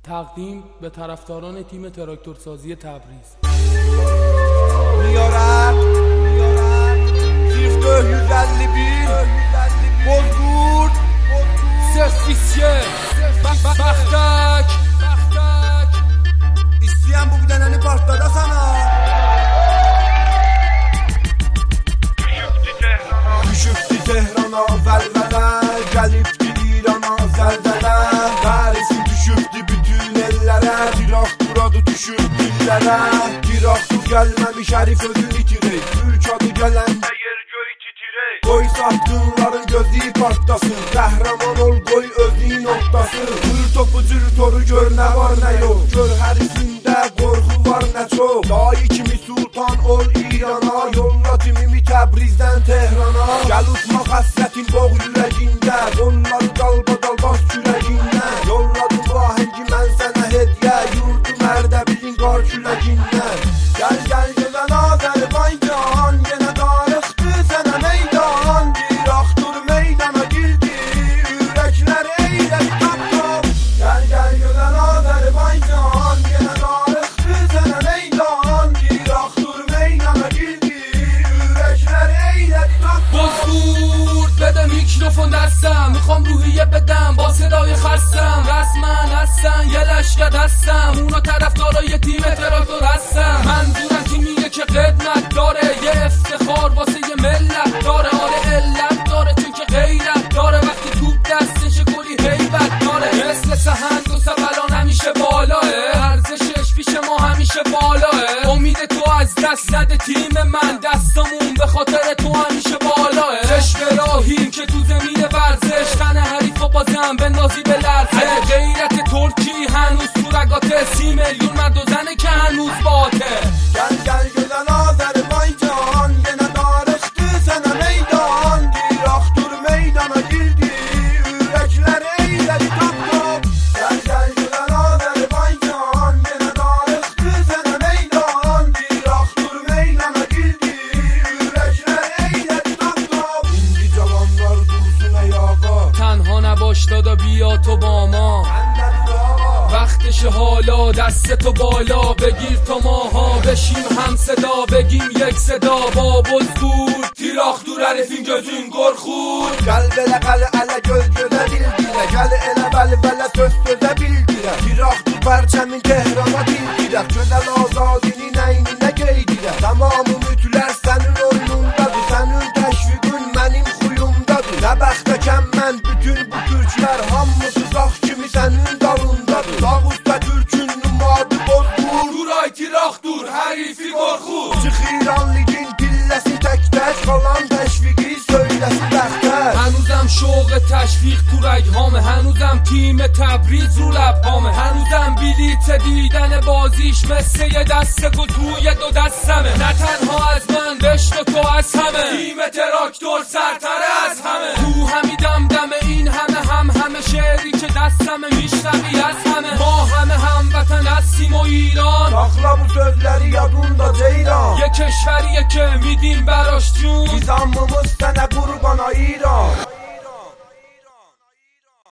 تقدیم به طرفداران تیم تراکتورسازی تبریز. میارد 0251 بزرگ سرسیسیه بختک istəyən bu qidənəni partladasana. Düşübdi Tehrana vəlvələ, gəlibdi İrana zəlzələ. Qərisi düşübdi bütün ellərə, Tiraktura düşüb dillərə. Tiraktur gəlməmiş hərif özünü itirir, Türk adı gələndə yer göy titirir. Qoy satqınların gözü partlasın, qəhrəman ol qoy özün noktasın. Cür topu cür toru gör nə var nə yox, gör hərisində qorxu var nə çox. Dayı kimi sultan ol İrana, yolla timimi Təbrizdən Tehrana. Gəl utmaq həsrətin boğ yürəgində, qolları dalbadal bas kürəgindən. Yolladım bu ahəngi mən sənə hediyə, yurdum Ərdəbilin qar küləgindən. Gəl gəl gözəl Azərbaycan, yenə darıxdı sənə meydan. Tiraktur meydana girdi, ürəklər eylədi tap-top. Gəl gəl gözəl Azərbaycan, yenə darıxdı sənə meydan. Tiraktur meydana girdi, ürəklər eylədi tap-top. بزرگ بده میکروفون دستم، میخوام روحیه بدم با صدای خستم. رسما هستن یه لشکر هستم، اونا طرفدارای تیم تراکتور هستم. منظورم تیمیه که قدمت داره، یه افتخار واسه یه ملت داره. آره علت داره چون که غیرت داره، وقتی توپ دستش کلی هیبت داره. مثل سهند و سبلان همیشه بالاه، ارزشش پیش ما همیشه بالاه. امید تو از دست زده تیم من، دستمون به خاطر تو همیشه بالاه. چشم راهیم که تو زمین ورزش، تن حریف و بازم بندازی به لرزه. غیرت ترکی هنوز تو رگاته، 30 میلیون مرد و زنه که هنوز باته. گل گل گلن Azərbaycan, yenə darıxdı sənə meydan. Tiraktur meydana girdi, ürəklər eylədi tap-top. Gel gel gülən Azərbaycan, yenə darıxdı sənə meydan. Tiraktur meydana girdi, ürəklər eylədi tap-top. İndi cavanlar dursun ayağa, تنها نباش دادا بیا تو با ما. وقتش حالا دست تو بالا، بگیر تو ماها بشیم هم صدا. بگیم یک صدا با بزرگ Tiraktur hərifin gözün qorxur. Gəl belə qəli ələ göz gözə dildirə, gəl elə bəli bələ söz sözə bildirə. Tiraktur pərçəmin Tehrana dildirə, gözəl azadini nəyninə qeydirə. Tamamı mütlər sənin oyunundadır, sənin təşviqin mənim xuyumdadır. Nə bəxtəkəm mən bütün bu türklər, hamısı zax kimi sənin dalındadır. Dağ üstə türkün numadı bozdur, Duray Tiraktur hərifi qorxur. çıx İran ligin pilləsi tək-tək, qalan təşviqi söyləsin bəxtər. هنوزم شوق تشویق تو رگهامه، هنوزم تیم تبریز رو لبهامه. هنوزم بلیت دیدن بازیش مثل یه دست گل توی دو دستمه. نه تنها از من بشت و تو از همه، تیم تراکتور سرتره از همه. تو همی دمدمه این همه شعری که دستمه، میشنوی از همه. ما همه هموطن هستیم و ایران، Saxla bu sözləri yadında Ceyran. یه کشوریه که میدیم براش جون. Nizamımız sənə qurbana İran.